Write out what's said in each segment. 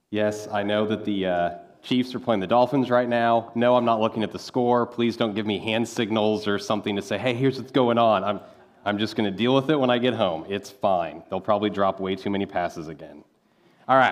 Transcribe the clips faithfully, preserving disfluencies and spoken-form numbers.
Yes, I know that the uh, Chiefs are playing the Dolphins right now. No, I'm not looking at the score. Please don't give me hand signals or something to say, hey, here's what's going on. I'm, I'm just going to deal with it when I get home. It's fine. They'll probably drop way too many passes again. All right.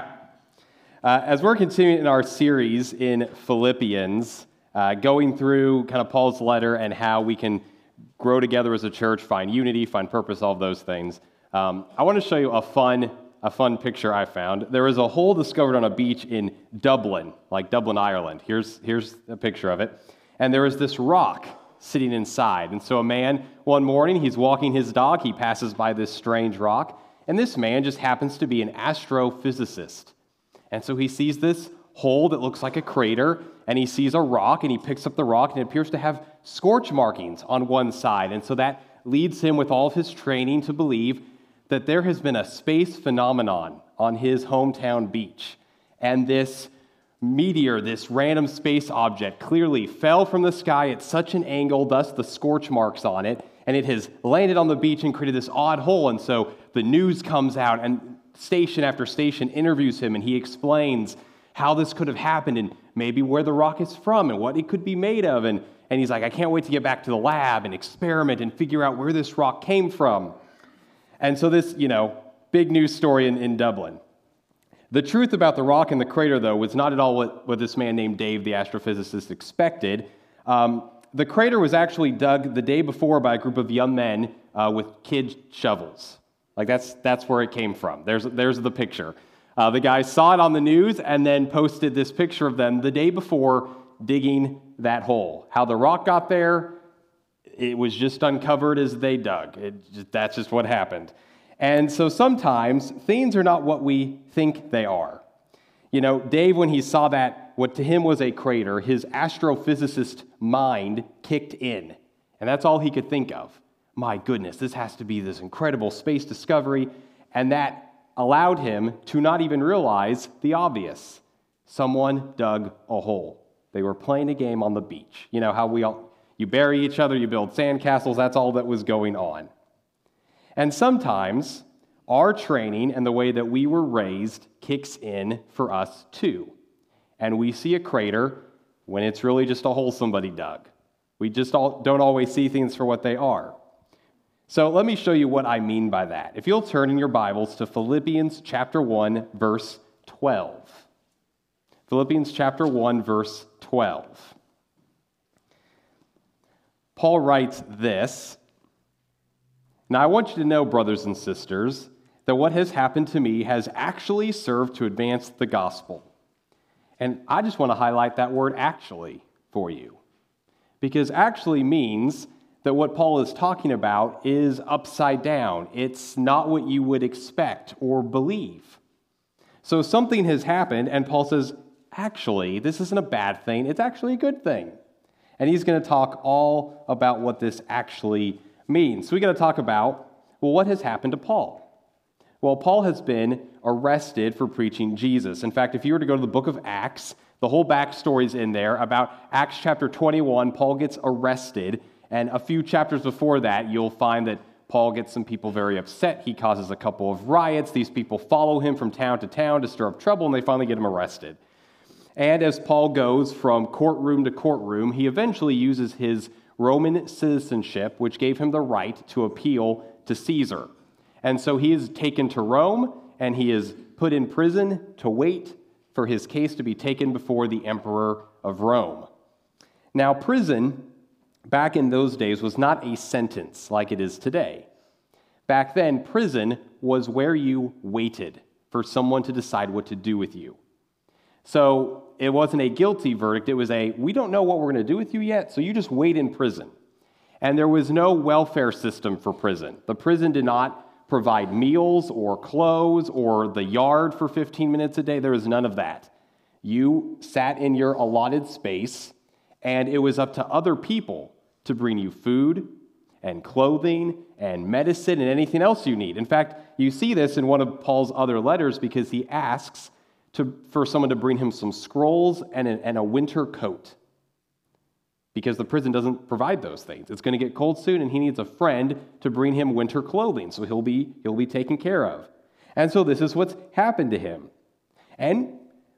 Uh, as we're continuing in our series in Philippians, uh, going through kind of Paul's letter and how we can grow together as a church, find unity, find purpose, all of those things, um, I want to show you a fun a fun picture I found. There was a hole discovered on a beach in Dublin, like Dublin, Ireland. Here's, here's a picture of it. And there was this rock sitting inside. And so a man, one morning, he's walking his dog. He passes by this strange rock. And this man just happens to be an astrophysicist. And so he sees this hole that looks like a crater, and he sees a rock, and he picks up the rock, and it appears to have scorch markings on one side. And so that leads him, with all of his training, to believe that there has been a space phenomenon on his hometown beach. And this meteor, this random space object, clearly fell from the sky at such an angle, thus the scorch marks on it, and it has landed on the beach and created this odd hole. And so the news comes out, and station after station interviews him, and he explains how this could have happened and maybe where the rock is from and what it could be made of. And, and he's like, I can't wait to get back to the lab and experiment and figure out where this rock came from. And so this, you know, big news story in, in Dublin. The truth about the rock and the crater, though, was not at all what, what this man named Dave, the astrophysicist, expected. Um, the crater was actually dug the day before by a group of young men uh, with kid shovels. Like, that's that's where it came from. There's, there's the picture. Uh, the guys saw it on the news and then posted this picture of them the day before digging that hole. How the rock got there, it was just uncovered as they dug. It just, that's just what happened. And so sometimes things are not what we think they are. You know, Dave, when he saw that, what to him was a crater, his astrophysicist mind kicked in. And that's all he could think of. My goodness, this has to be this incredible space discovery. And that allowed him to not even realize the obvious. Someone dug a hole. They were playing a game on the beach. You know how we all... You bury each other, you build sandcastles, that's all that was going on. And sometimes our training and the way that we were raised kicks in for us too. And we see a crater when it's really just a hole somebody dug. We just all, don't always see things for what they are. So let me show you what I mean by that. If you'll turn in your Bibles to Philippians chapter one, verse twelve. Philippians chapter one, verse twelve. Paul writes this, now I want you to know, brothers and sisters, that what has happened to me has actually served to advance the gospel. And I just want to highlight that word actually for you, because actually means that what Paul is talking about is upside down. It's not what you would expect or believe. So something has happened, and Paul says, actually, this isn't a bad thing, it's actually a good thing. And he's going to talk all about what this actually means. So we're going to talk about, well, what has happened to Paul? Well, Paul has been arrested for preaching Jesus. In fact, if you were to go to the book of Acts, the whole backstory is in there. About Acts chapter twenty-one, Paul gets arrested. And a few chapters before that, you'll find that Paul gets some people very upset. He causes a couple of riots. These people follow him from town to town to stir up trouble, and they finally get him arrested. And as Paul goes from courtroom to courtroom, he eventually uses his Roman citizenship, which gave him the right to appeal to Caesar. And so he is taken to Rome, and he is put in prison to wait for his case to be taken before the emperor of Rome. Now, prison, back in those days, was not a sentence like it is today. Back then, prison was where you waited for someone to decide what to do with you. So it wasn't a guilty verdict. It was a, we don't know what we're going to do with you yet, so you just wait in prison. And there was no welfare system for prison. The prison did not provide meals or clothes or the yard for fifteen minutes a day. There was none of that. You sat in your allotted space, and it was up to other people to bring you food and clothing and medicine and anything else you need. In fact, you see this in one of Paul's other letters because he asks To, for someone to bring him some scrolls and a, and a winter coat, because the prison doesn't provide those things. It's going to get cold soon, and he needs a friend to bring him winter clothing, so he'll be he'll be taken care of. And so this is what's happened to him. And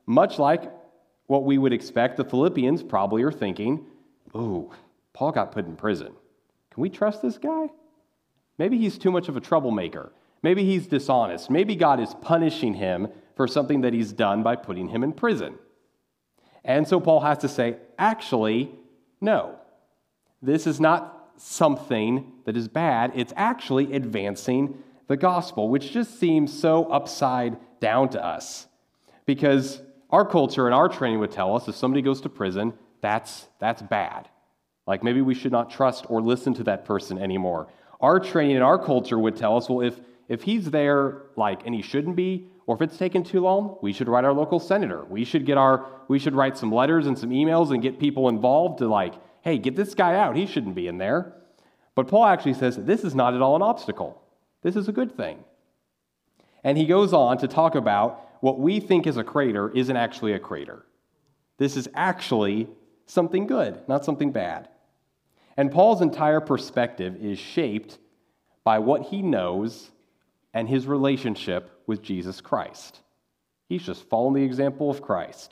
Much like what we would expect, the Philippians probably are thinking, ooh, Paul got put in prison. Can we trust this guy? Maybe he's too much of a troublemaker. Maybe he's dishonest. Maybe God is punishing him for something that he's done by putting him in prison. And so Paul has to say, actually, no. This is not something that is bad. It's actually advancing the gospel, which just seems so upside down to us. Because our culture and our training would tell us if somebody goes to prison, that's, that's bad. Like maybe we should not trust or listen to that person anymore. Our training and our culture would tell us, well, if, if he's there, like, and he shouldn't be, or if it's taken too long, we should write our local senator. We should get our, we should write some letters and some emails and get people involved to like, hey, get this guy out. He shouldn't be in there. But Paul actually says this is not at all an obstacle. This is a good thing. And he goes on to talk about what we think is a crater isn't actually a crater. This is actually something good, not something bad. And Paul's entire perspective is shaped by what he knows and his relationship with Jesus Christ. He's just following the example of Christ.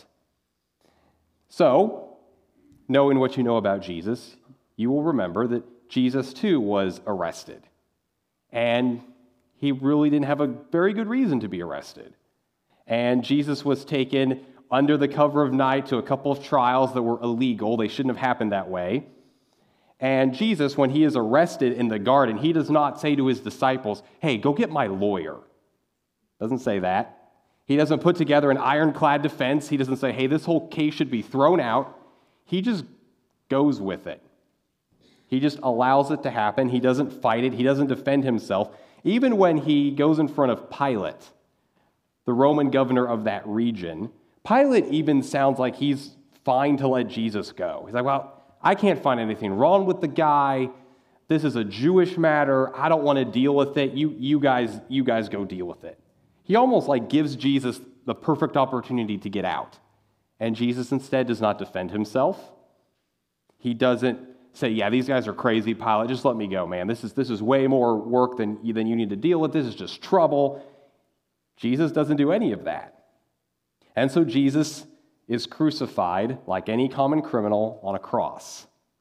So, knowing what you know about Jesus, you will remember that Jesus too was arrested. And he really didn't have a very good reason to be arrested. And Jesus was taken under the cover of night to a couple of trials that were illegal. They shouldn't have happened that way. And Jesus, when he is arrested in the garden, he does not say to his disciples, hey, go get my lawyer. Doesn't say that. He doesn't put together an ironclad defense. He doesn't say, hey, this whole case should be thrown out. He just goes with it. He just allows it to happen. He doesn't fight it. He doesn't defend himself. Even when he goes in front of Pilate, the Roman governor of that region, Pilate even sounds like he's fine to let Jesus go. He's like, well, I can't find anything wrong with the guy. This is a Jewish matter. I don't want to deal with it. You, you guys, you guys go deal with it. He almost like gives Jesus the perfect opportunity to get out. And Jesus instead does not defend himself. He doesn't say, yeah, these guys are crazy, Pilate. Just let me go, man. This is, this is way more work than, than you need to deal with. This is just trouble. Jesus doesn't do any of that. And so Jesus is crucified like any common criminal on a cross.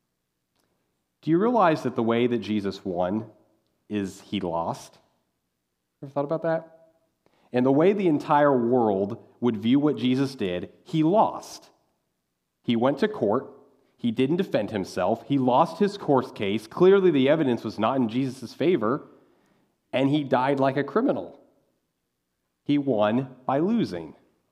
Do you realize that the way that Jesus won is he lost? Ever thought about that? And the way the entire world would view what Jesus did, he lost. He went to court. He didn't defend himself. He lost his court case. Clearly, the evidence was not in Jesus' favor, and he died like a criminal. He won by losing.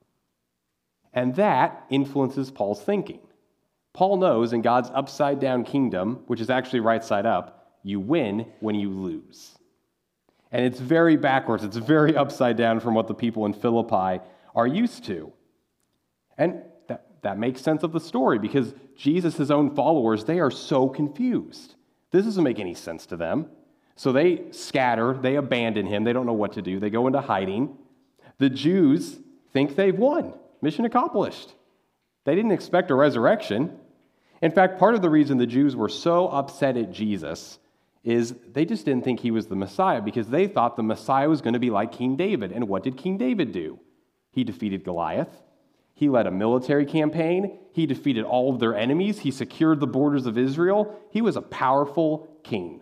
And that influences Paul's thinking. Paul knows in God's upside-down kingdom, which is actually right side up, you win when you lose. And it's very backwards. It's very upside down from what the people in Philippi are used to. And that, that makes sense of the story because Jesus' own followers, they are so confused. This doesn't make any sense to them. So they scatter, they abandon him, they don't know what to do, they go into hiding. The Jews think they've won. Mission accomplished. They didn't expect a resurrection. In fact, part of the reason the Jews were so upset at Jesus is they just didn't think he was the Messiah because they thought the Messiah was going to be like King David. And what did King David do? He defeated Goliath. He led a military campaign. He defeated all of their enemies. He secured the borders of Israel. He was a powerful king.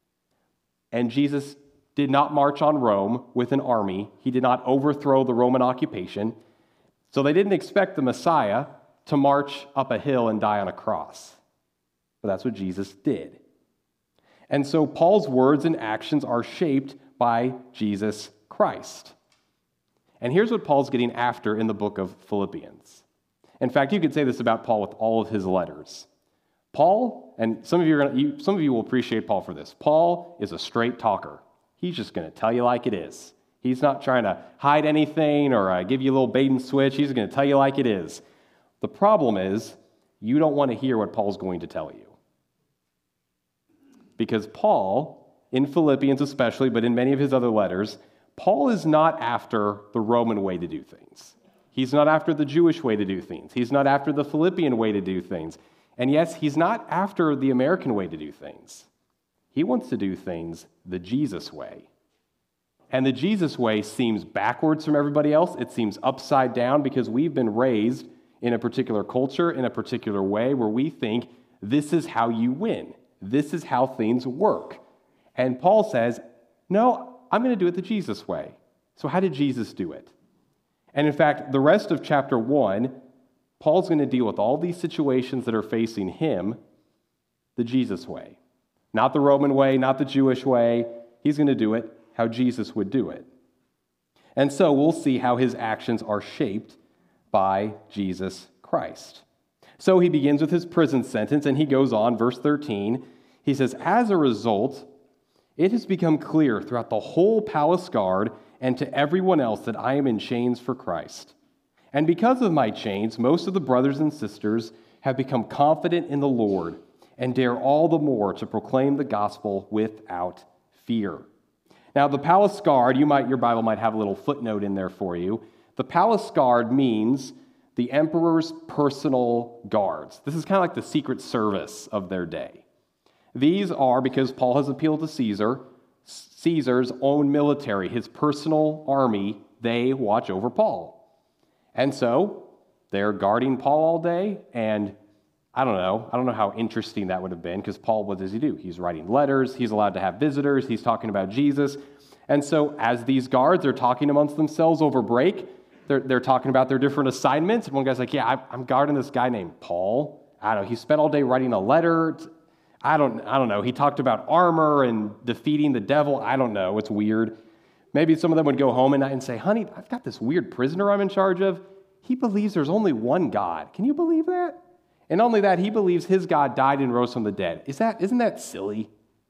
And Jesus did not march on Rome with an army. He did not overthrow the Roman occupation. So they didn't expect the Messiah to march up a hill and die on a cross. But that's what Jesus did. And so Paul's words and actions are shaped by Jesus Christ. And here's what Paul's getting after in the book of Philippians. In fact, you could say this about Paul with all of his letters. Paul, and some of you are going to, you, some of you will appreciate Paul for this. Paul is a straight talker. He's just going to tell you like it is. He's not trying to hide anything or uh, give you a little bait and switch. He's going to tell you like it is. The problem is, you don't want to hear what Paul's going to tell you. Because Paul, in Philippians especially, but in many of his other letters, Paul is not after the Roman way to do things. He's not after the Jewish way to do things. He's not after the Philippian way to do things. And yes, he's not after the American way to do things. He wants to do things the Jesus way. And the Jesus way seems backwards from everybody else. It seems upside down because we've been raised in a particular culture, in a particular way, where we think this is how you win. This is how things work. And Paul says, no, I'm going to do it the Jesus way. So how did Jesus do it? And in fact, the rest of chapter one, Paul's going to deal with all these situations that are facing him the Jesus way. Not the Roman way, not the Jewish way. He's going to do it how Jesus would do it. And so we'll see how his actions are shaped by Jesus Christ. So he begins with his prison sentence, and he goes on, verse thirteen. He says, as a result, it has become clear throughout the whole palace guard and to everyone else that I am in chains for Christ. And because of my chains, most of the brothers and sisters have become confident in the Lord and dare all the more to proclaim the gospel without fear. Now, the palace guard, you might, your Bible might have a little footnote in there for you. The palace guard means the emperor's personal guards. This is kind of like the secret service of their day. These are, because Paul has appealed to Caesar, Caesar's own military, his personal army, they watch over Paul. And so they're guarding Paul all day, and I don't know. I don't know how interesting that would have been, because Paul, what does he do? He's writing letters. He's allowed to have visitors. He's talking about Jesus. And so as these guards are talking amongst themselves over break, they're, they're talking about their different assignments. And one guy's like, yeah, I, I'm guarding this guy named Paul. I don't know. He spent all day writing a letter. I don't, I don't know. He talked about armor and defeating the devil. I don't know. It's weird. Maybe some of them would go home at night and say, honey, I've got this weird prisoner I'm in charge of. He believes there's only one God. Can you believe that? And not only that, he believes his God died and rose from the dead. Is that, isn't that silly?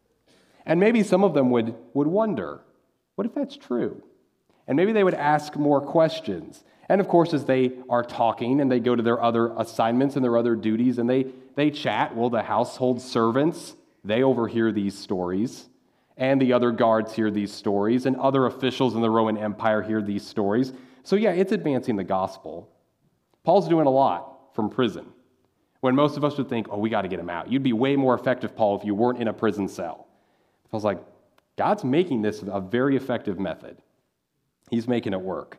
And maybe some of them would, would wonder, what if that's true? And maybe they would ask more questions. And of course, as they are talking and they go to their other assignments and their other duties and they, they chat, well, the household servants, they overhear these stories. And the other guards hear these stories. And other officials in the Roman Empire hear these stories. So yeah, it's advancing the gospel. Paul's doing a lot from prison. When most of us would think, oh, we got to get him out. You'd be way more effective, Paul, if you weren't in a prison cell. Paul's like, God's making this a very effective method. He's making it work.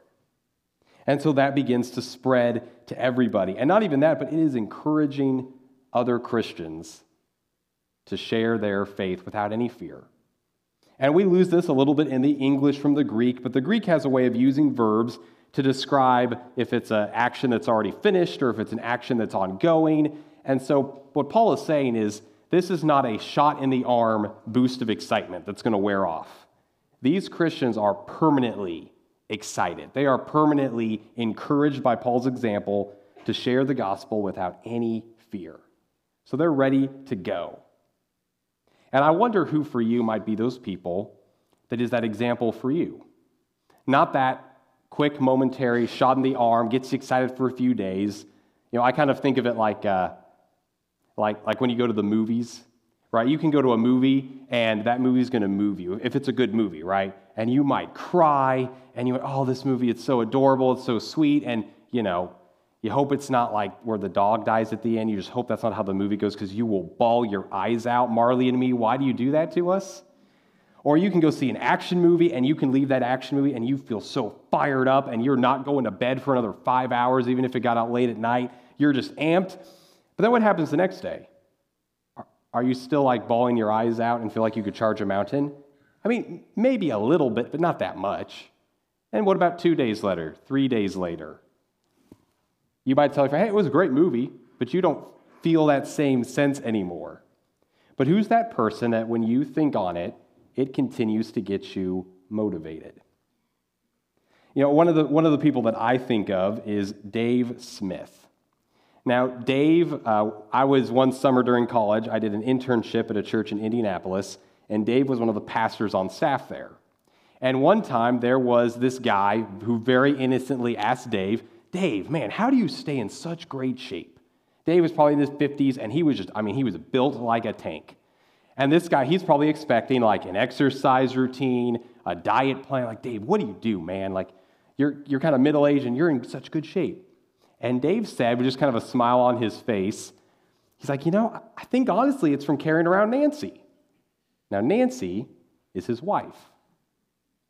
And so that begins to spread to everybody. And not even that, but it is encouraging other Christians to share their faith without any fear. And we lose this a little bit in the English from the Greek, but the Greek has a way of using verbs to describe if it's an action that's already finished or if it's an action that's ongoing. And so what Paul is saying is, this is not a shot in the arm boost of excitement that's going to wear off. These Christians are permanently excited. They are permanently encouraged by Paul's example to share the gospel without any fear. So they're ready to go. And I wonder who for you might be those people that is that example for you. Not that quick, momentary shot in the arm, gets you excited for a few days. You know, I kind of think of it like, uh, like, like when you go to the movies, right? You can go to a movie, and that movie's going to move you, if it's a good movie, right? And you might cry, and you, oh, this movie, it's so adorable, it's so sweet, and, you know, you hope it's not like where the dog dies at the end. You just hope that's not how the movie goes, because you will bawl your eyes out. Marley and me, why do you do that to us? Or you can go see an action movie, and you can leave that action movie, and you feel so fired up, and you're not going to bed for another five hours, even if it got out late at night. You're just amped. But then what happens the next day? Are you still like bawling your eyes out and feel like you could charge a mountain? I mean, maybe a little bit, but not that much. And what about two days later, three days later? You might tell your friend, hey, it was a great movie, but you don't feel that same sense anymore. But who's that person that when you think on it, it continues to get you motivated? You know, one of the one of the people that I think of is Dave Smith. Now, Dave, uh, I was one summer during college, I did an internship at a church in Indianapolis, and Dave was one of the pastors on staff there. And one time, there was this guy who very innocently asked Dave, Dave, man, how do you stay in such great shape? Dave was probably in his fifties, and he was just, I mean, he was built like a tank. And this guy, he's probably expecting like an exercise routine, a diet plan. Like, Dave, what do you do, man? Like, you're you're kind of middle-aged, and you're in such good shape. And Dave said, with just kind of a smile on his face, he's like, you know, I think honestly it's from carrying around Nancy. Now, Nancy is his wife.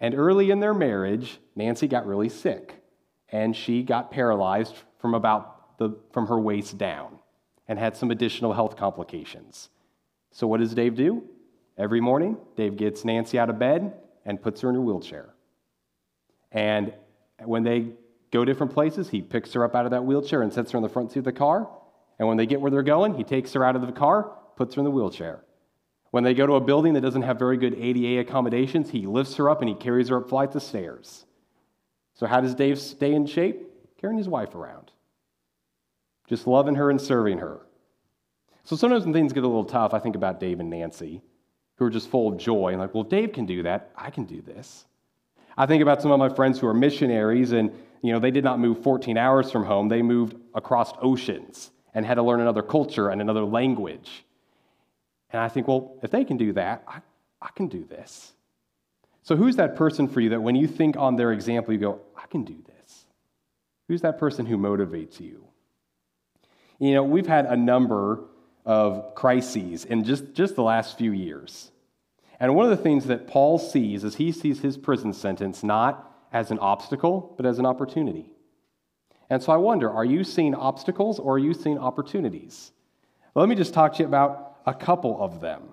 And early in their marriage, Nancy got really sick, and she got paralyzed from about the from her waist down and had some additional health complications. So what does Dave do? Every morning, Dave gets Nancy out of bed and puts her in her wheelchair. And when they go different places, he picks her up out of that wheelchair and sets her in the front seat of the car. And when they get where they're going, he takes her out of the car, puts her in the wheelchair. When they go to a building that doesn't have very good A D A accommodations, he lifts her up and he carries her up flights of stairs. So how does Dave stay in shape? Carrying his wife around. Just loving her and serving her. So sometimes when things get a little tough, I think about Dave and Nancy, who are just full of joy. And like, well, if Dave can do that, I can do this. I think about some of my friends who are missionaries, and you know, they did not move fourteen hours from home. They moved across oceans and had to learn another culture and another language. And I think, well, if they can do that, I, I can do this. So who's that person for you that when you think on their example, you go, I can do this? Who's that person who motivates you? You know, we've had a number of crises in just, just the last few years. And one of the things that Paul sees is he sees his prison sentence not as an obstacle, but as an opportunity. And so I wonder, are you seeing obstacles or are you seeing opportunities? Well, let me just talk to you about a couple of them.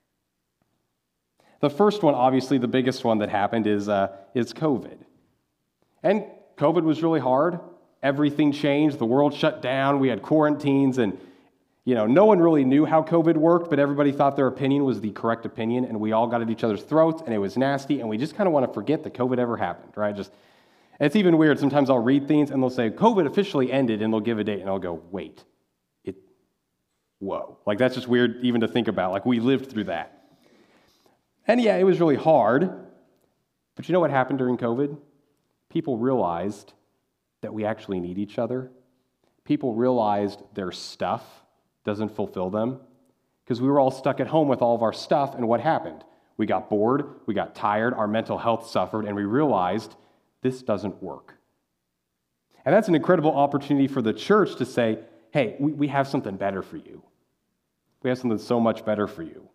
The first one, obviously the biggest one that happened, is, uh, is COVID. And COVID was really hard. Everything changed. The world shut down. We had quarantines, and you know, no one really knew how COVID worked, but everybody thought their opinion was the correct opinion, and we all got at each other's throats, and it was nasty, and we just kind of want to forget that COVID ever happened, right? Just, it's even weird. Sometimes I'll read things, and they'll say, COVID officially ended, and they'll give a date, and I'll go, wait. It, whoa. Like, that's just weird even to think about. Like, we lived through that. And yeah, it was really hard, but you know what happened during COVID? People realized that we actually need each other. People realized their stuff doesn't fulfill them, because we were all stuck at home with all of our stuff, and what happened? We got bored, we got tired, our mental health suffered, and we realized this doesn't work. And that's an incredible opportunity for the church to say, hey, we, we have something better for you. We have something so much better for you.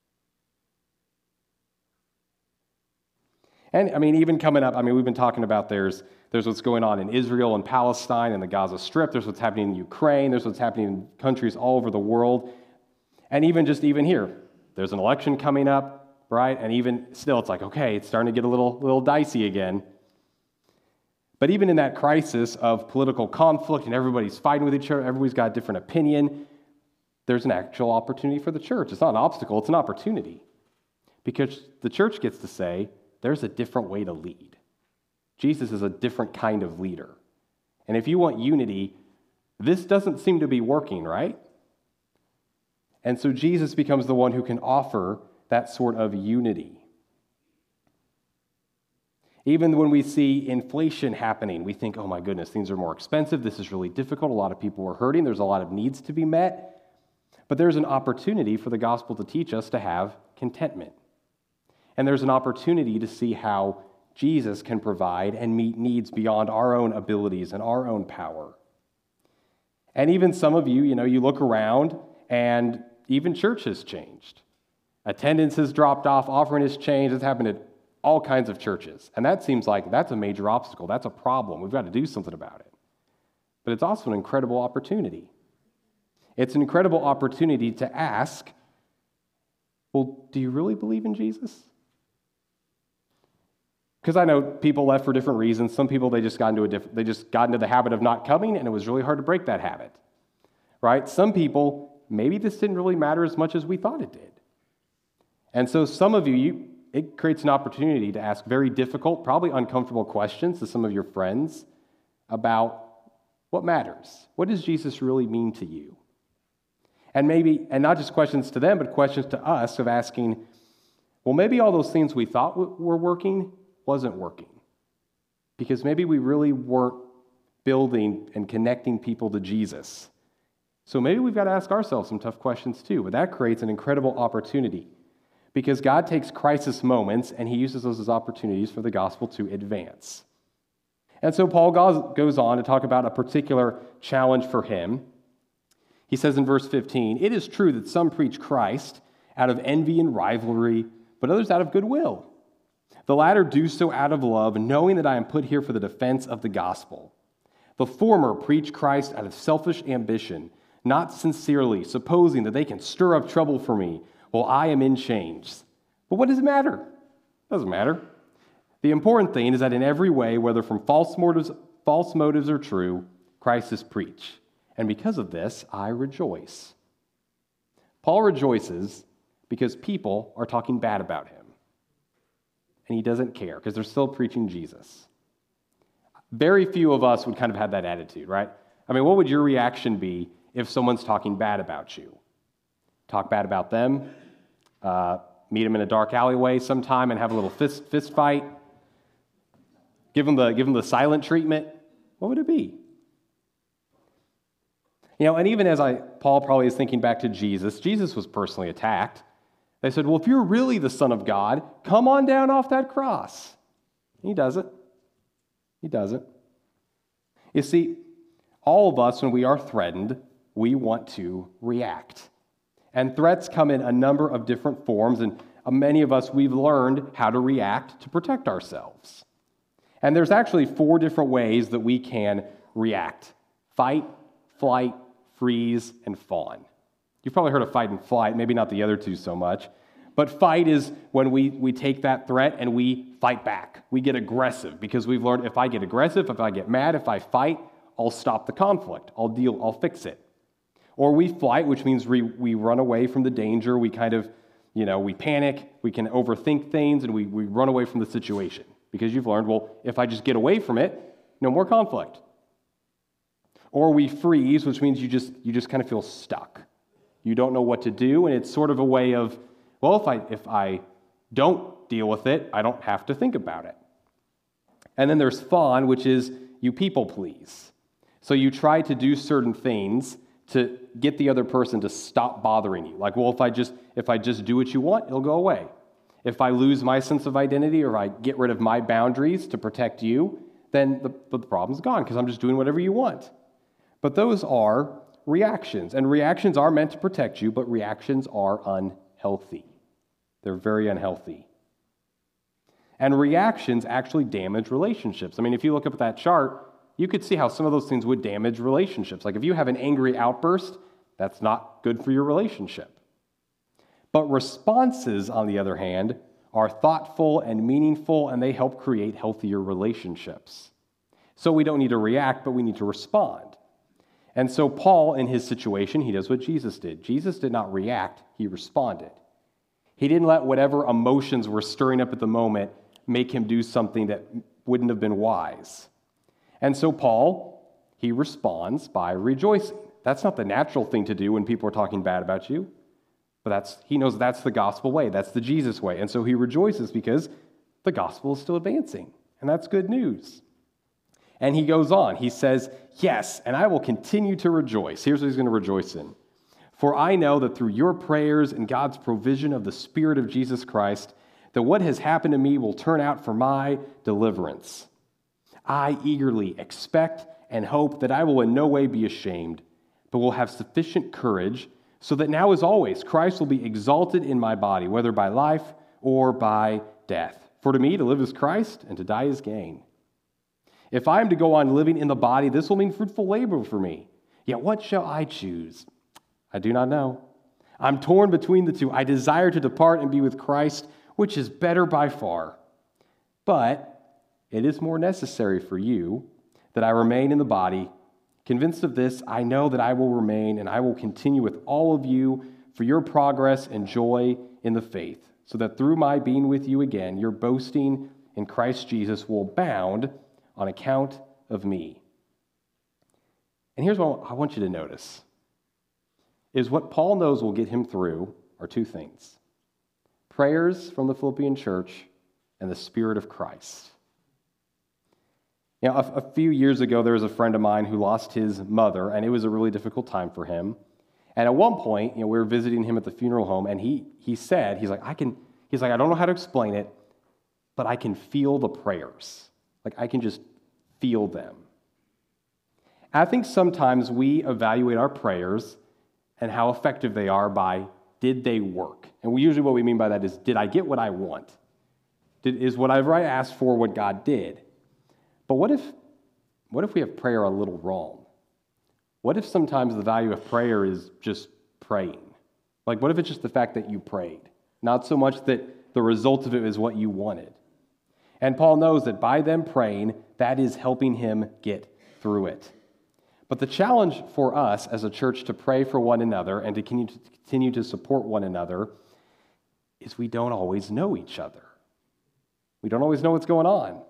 And I mean, even coming up, I mean, we've been talking about there's There's what's going on in Israel and Palestine and the Gaza Strip. There's what's happening in Ukraine. There's what's happening in countries all over the world. And even just even here, there's an election coming up, right? And even still, it's like, okay, it's starting to get a little, little dicey again. But even in that crisis of political conflict and everybody's fighting with each other, everybody's got a different opinion, there's an actual opportunity for the church. It's not an obstacle, it's an opportunity. Because the church gets to say, there's a different way to lead. Jesus is a different kind of leader. And if you want unity, this doesn't seem to be working, right? And so Jesus becomes the one who can offer that sort of unity. Even when we see inflation happening, we think, oh my goodness, things are more expensive. This is really difficult. A lot of people are hurting. There's a lot of needs to be met. But there's an opportunity for the gospel to teach us to have contentment. And there's an opportunity to see how Jesus can provide and meet needs beyond our own abilities and our own power. And even some of you, you know, you look around and even church has changed. Attendance has dropped off, offering has changed. It's happened at all kinds of churches. And that seems like that's a major obstacle. That's a problem. We've got to do something about it. But it's also an incredible opportunity. It's an incredible opportunity to ask, well, do you really believe in Jesus? Because I know people left for different reasons. Some people, they just got into a diff- they just got into the habit of not coming, and it was really hard to break that habit, right? Some people, maybe this didn't really matter as much as we thought it did. And so some of you, you it creates an opportunity to ask very difficult, probably uncomfortable questions to some of your friends about what matters. What does Jesus really mean to you? And maybe, and not just questions to them, but questions to us of asking, well, maybe all those things we thought were working wasn't working, because maybe we really weren't building and connecting people to Jesus. So maybe we've got to ask ourselves some tough questions too, but that creates an incredible opportunity, because God takes crisis moments and he uses those as opportunities for the gospel to advance. And so Paul goes on to talk about a particular challenge for him. He says in verse fifteen, "It is true that some preach Christ out of envy and rivalry, but others out of goodwill. The latter do so out of love, knowing that I am put here for the defense of the gospel. The former preach Christ out of selfish ambition, not sincerely, supposing that they can stir up trouble for me while I am in chains. But what does it matter? It doesn't matter. The important thing is that in every way, whether from false motives, false motives or true, Christ is preached. And because of this, I rejoice. Paul rejoices because people are talking bad about him. And he doesn't care because they're still preaching Jesus. Very few of us would kind of have that attitude, right? I mean, what would your reaction be if someone's talking bad about you? Talk bad about them, uh, meet them in a dark alleyway sometime and have a little fist, fist fight, give them, the, give them the silent treatment? What would it be? You know, and even as I, Paul probably is thinking back to Jesus, Jesus was personally attacked. They said, well, if you're really the Son of God, come on down off that cross. He doesn't. He doesn't. You see, all of us, when we are threatened, we want to react. And threats come in a number of different forms, and many of us, we've learned how to react to protect ourselves. And there's actually four different ways that we can react: fight, flight, freeze, and fawn. You've probably heard of fight and flight, maybe not the other two so much. But fight is when we, we take that threat and we fight back. We get aggressive because we've learned if I get aggressive, if I get mad, if I fight, I'll stop the conflict. I'll deal, I'll fix it. Or we flight, which means we, we run away from the danger. We kind of, you know, we panic. We can overthink things and we, we run away from the situation because you've learned, well, if I just get away from it, no more conflict. Or we freeze, which means you just you just kind of feel stuck. You don't know what to do, and it's sort of a way of, well, if I if I don't deal with it, I don't have to think about it. And then there's fawn, which is you people please. So you try to do certain things to get the other person to stop bothering you. Like, well, if I just if I just do what you want, it'll go away. If I lose my sense of identity or I get rid of my boundaries to protect you, then the, the problem's gone because I'm just doing whatever you want. But those are reactions, and reactions are meant to protect you, but reactions are unhealthy. They're very unhealthy. And reactions actually damage relationships. I mean, if you look up at that chart, you could see how some of those things would damage relationships. Like if you have an angry outburst, that's not good for your relationship. But responses, on the other hand, are thoughtful and meaningful, and they help create healthier relationships. So we don't need to react, but we need to respond. And so Paul, in his situation, he does what Jesus did. Jesus did not react, he responded. He didn't let whatever emotions were stirring up at the moment make him do something that wouldn't have been wise. And so Paul, he responds by rejoicing. That's not the natural thing to do when people are talking bad about you, but that's he knows that's the gospel way, that's the Jesus way. And so he rejoices because the gospel is still advancing, and that's good news. And he goes on, he says, yes, and I will continue to rejoice. Here's what he's going to rejoice in. For I know that through your prayers and God's provision of the Spirit of Jesus Christ, that what has happened to me will turn out for my deliverance. I eagerly expect and hope that I will in no way be ashamed, but will have sufficient courage, so that now as always, Christ will be exalted in my body, whether by life or by death. For to me, to live is Christ, and to die is gain. If I am to go on living in the body, this will mean fruitful labor for me. Yet what shall I choose? I do not know. I'm torn between the two. I desire to depart and be with Christ, which is better by far. But it is more necessary for you that I remain in the body. Convinced of this, I know that I will remain and I will continue with all of you for your progress and joy in the faith, so that through my being with you again, your boasting in Christ Jesus will abound on account of me. And here's what I want you to notice, is what Paul knows will get him through are two things: prayers from the Philippian church and the Spirit of Christ. You know, a, a few years ago, there was a friend of mine who lost his mother, and it was a really difficult time for him. And at one point, you know, we were visiting him at the funeral home, and he he said, he's like, I can, he's like, I don't know how to explain it, but I can feel the prayers. Like, I can just feel them. I think sometimes we evaluate our prayers and how effective they are by, did they work? And we usually what we mean by that is, did I get what I want? Did, is whatever I asked for what God did? But what if, what if we have prayer a little wrong? What if sometimes the value of prayer is just praying? Like, what if it's just the fact that you prayed? Not so much that the result of it is what you wanted. And Paul knows that by them praying, that is helping him get through it. But the challenge for us as a church to pray for one another and to continue to support one another is we don't always know each other. We don't always know what's going on.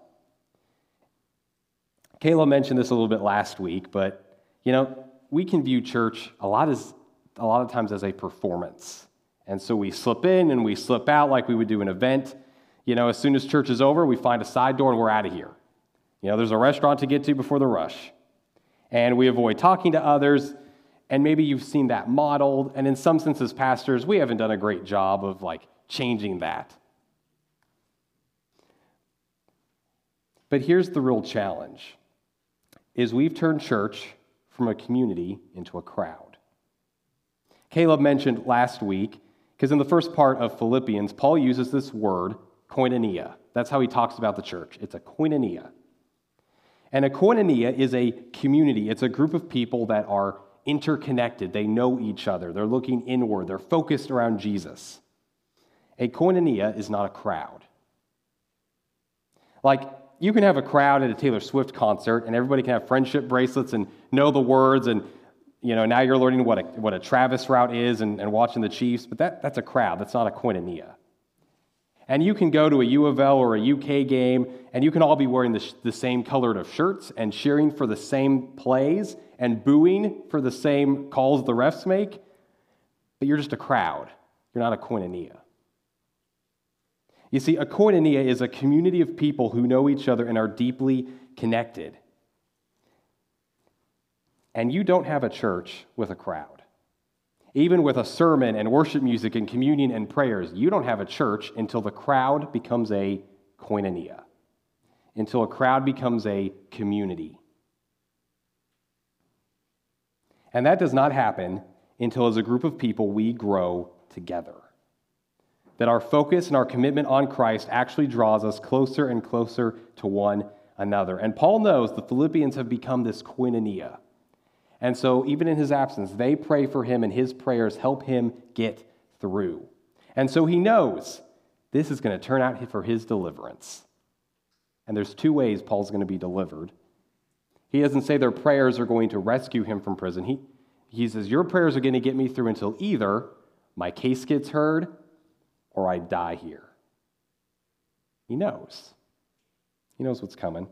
Kayla mentioned this a little bit last week, but, you know, we can view church a lot as a lot of times as a performance. And so we slip in and we slip out like we would do an event. You know, as soon as church is over, we find a side door and we're out of here. You know, there's a restaurant to get to before the rush. And we avoid talking to others, and maybe you've seen that modeled, and in some senses, pastors, we haven't done a great job of, like, changing that. But here's the real challenge, is we've turned church from a community into a crowd. Caleb mentioned last week, because in the first part of Philippians, Paul uses this word, koinonia. That's how he talks about the church. It's a koinonia. And a koinonia is a community. It's a group of people that are interconnected. They know each other. They're looking inward. They're focused around Jesus. A koinonia is not a crowd. Like, you can have a crowd at a Taylor Swift concert, and everybody can have friendship bracelets and know the words, and, you know, now you're learning what a, what a Travis route is and, and watching the Chiefs, but that, that's a crowd. That's not a koinonia. And you can go to a U of L or a U K game, and you can all be wearing the, sh- the same colored of shirts and cheering for the same plays and booing for the same calls the refs make, but you're just a crowd. You're not a koinonia. You see, a koinonia is a community of people who know each other and are deeply connected. And you don't have a church with a crowd. Even with a sermon and worship music and communion and prayers, you don't have a church until the crowd becomes a koinonia, until a crowd becomes a community. And that does not happen until as a group of people we grow together. That our focus and our commitment on Christ actually draws us closer and closer to one another. And Paul knows the Philippians have become this koinonia. And so even in his absence, they pray for him, and his prayers help him get through. And so he knows this is going to turn out for his deliverance. And there's two ways Paul's going to be delivered. He doesn't say their prayers are going to rescue him from prison. He, he says, your prayers are going to get me through until either my case gets heard or I die here. He knows. He knows what's coming.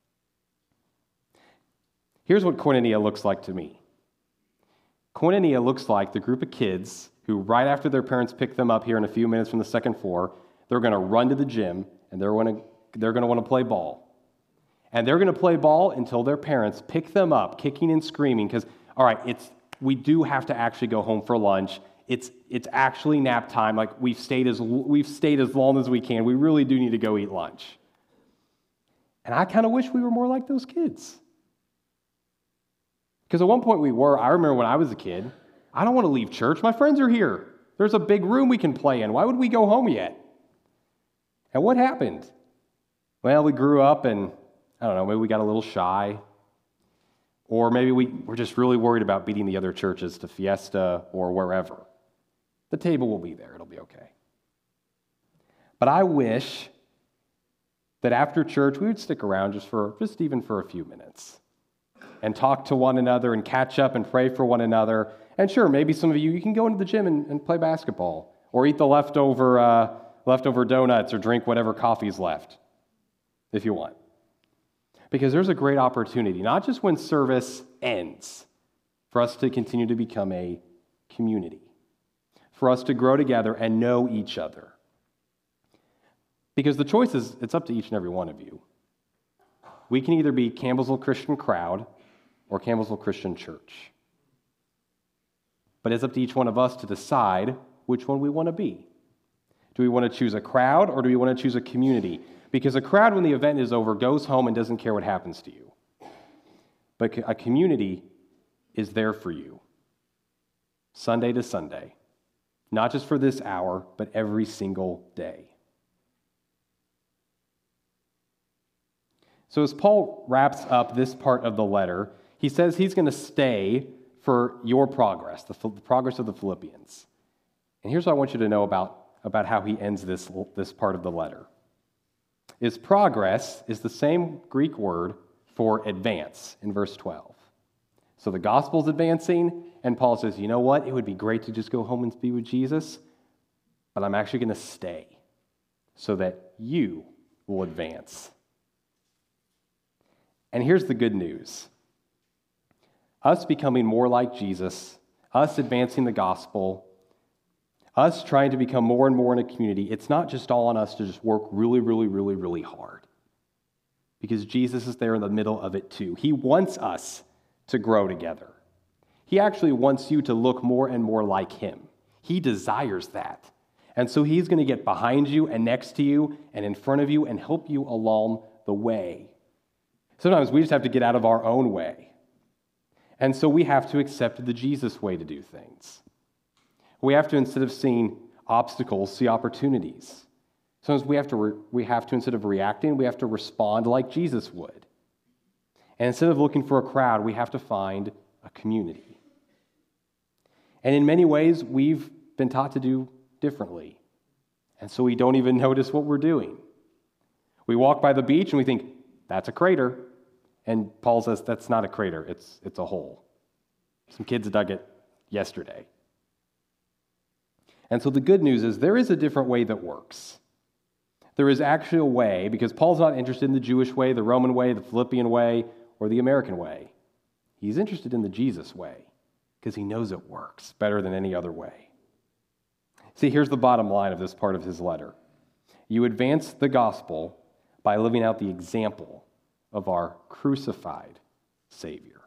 Here's what koinonia looks like to me. Koinonia looks like the group of kids who, right after their parents pick them up here in a few minutes from the second floor, they're going to run to the gym, and they're going to they're going to want to play ball. And they're going to play ball until their parents pick them up, kicking and screaming, because, all right, it's we do have to actually go home for lunch. It's it's actually nap time. Like, we've stayed as we've stayed as long as we can. We really do need to go eat lunch. And I kind of wish we were more like those kids. Because at one point we were. I remember when I was a kid, I don't want to leave church. My friends are here. There's a big room we can play in. Why would we go home yet? And what happened? Well, we grew up and, I don't know, maybe we got a little shy. Or maybe we were just really worried about beating the other churches to Fiesta or wherever. The table will be there. It'll be okay. But I wish that after church we would stick around just for, just even for a few minutes and talk to one another and catch up and pray for one another. And sure, maybe some of you, you can go into the gym and, and play basketball or eat the leftover, uh, leftover donuts or drink whatever coffee's left if you want. Because there's a great opportunity, not just when service ends, for us to continue to become a community, for us to grow together and know each other. Because the choice is, it's up to each and every one of you. We can either be Campbellsville Christian Crowd or Campbellsville Christian Church. But it's up to each one of us to decide which one we want to be. Do we want to choose a crowd or do we want to choose a community? Because a crowd, when the event is over, goes home and doesn't care what happens to you. But a community is there for you, Sunday to Sunday. Not just for this hour, but every single day. So as Paul wraps up this part of the letter, he says he's going to stay for your progress, the, the progress of the Philippians. And here's what I want you to know about, about how he ends this, this part of the letter. Is progress is the same Greek word for advance in verse twelve. So the gospel's advancing, and Paul says, you know what? It would be great to just go home and be with Jesus, but I'm actually going to stay so that you will advance. And here's the good news. Us becoming more like Jesus, us advancing the gospel, us trying to become more and more in a community, it's not just all on us to just work really, really, really, really hard. Because Jesus is there in the middle of it too. He wants us to grow together. He actually wants you to look more and more like him. He desires that. And so he's going to get behind you and next to you and in front of you and help you along the way. Sometimes we just have to get out of our own way. And so we have to accept the Jesus way to do things. We have to, instead of seeing obstacles, see opportunities. Sometimes we have to, re- we have to, instead of reacting, we have to respond like Jesus would. And instead of looking for a crowd, we have to find a community. And in many ways, we've been taught to do differently. And so we don't even notice what we're doing. We walk by the beach and we think, that's a crater. And Paul says, that's not a crater, it's, it's a hole. Some kids dug it yesterday. And so the good news is there is a different way that works. There is actually a way, because Paul's not interested in the Jewish way, the Roman way, the Philippian way, or the American way. He's interested in the Jesus way, because he knows it works better than any other way. See, here's the bottom line of this part of his letter. You advance the gospel by living out the example of our crucified Savior.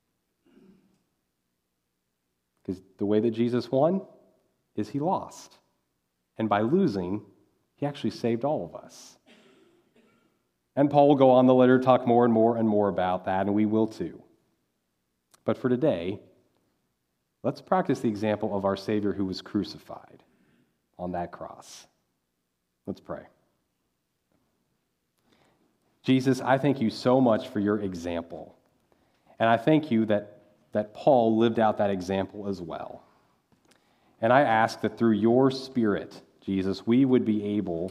Because the way that Jesus won is he lost. And by losing, he actually saved all of us. And Paul will go on the letter, talk more and more and more about that, and we will too. But for today, let's practice the example of our Savior who was crucified on that cross. Let's pray. Jesus, I thank you so much for your example. And I thank you that, that Paul lived out that example as well. And I ask that through your Spirit, Jesus, we would be able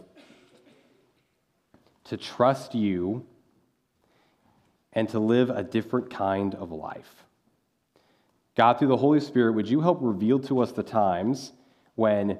to trust you and to live a different kind of life. God, through the Holy Spirit, would you help reveal to us the times when,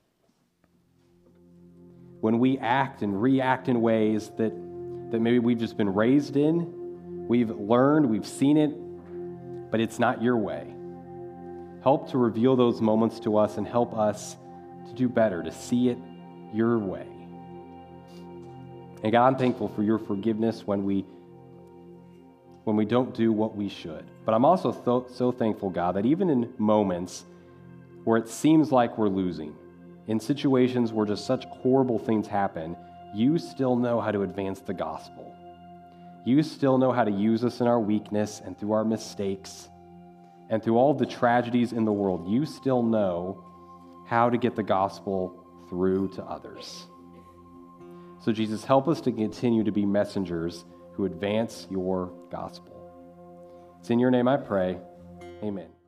when we act and react in ways that, that maybe we've just been raised in, we've learned, we've seen it, but it's not your way. Help to reveal those moments to us and help us to do better, to see it your way. And God, I'm thankful for your forgiveness when we when we don't do what we should. But I'm also so, so thankful, God, that even in moments where it seems like we're losing, in situations where just such horrible things happen, you still know how to advance the gospel. You still know how to use us in our weakness and through our mistakes and through all the tragedies in the world. You still know how to get the gospel through to others. So Jesus, help us to continue to be messengers who advance your gospel. It's in your name I pray. Amen.